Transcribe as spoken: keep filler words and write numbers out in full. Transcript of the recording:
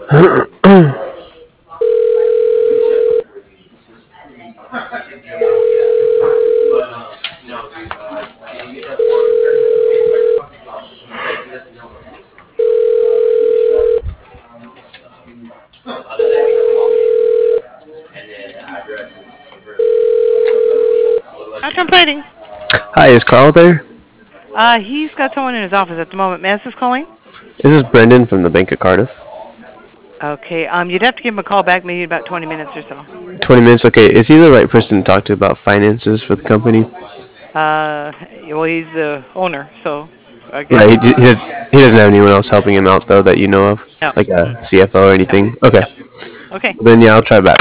Contemplating. Hi, is Carl there? Uh, he's got someone in his office at the moment. Mass is calling. This is Brendan from the Bank of Cardiff. Okay. Um, you'd have to give him a call back, maybe about twenty minutes or so. twenty minutes, okay. Is he the right person to talk to about finances for the company? Uh, well, he's the owner, so I guess. Right, he, d- he, does, he doesn't have anyone else helping him out, though, that you know of? No. Like Mm-mm. a C F O or No. anything? Okay. No. Okay. Then, yeah, I'll try back.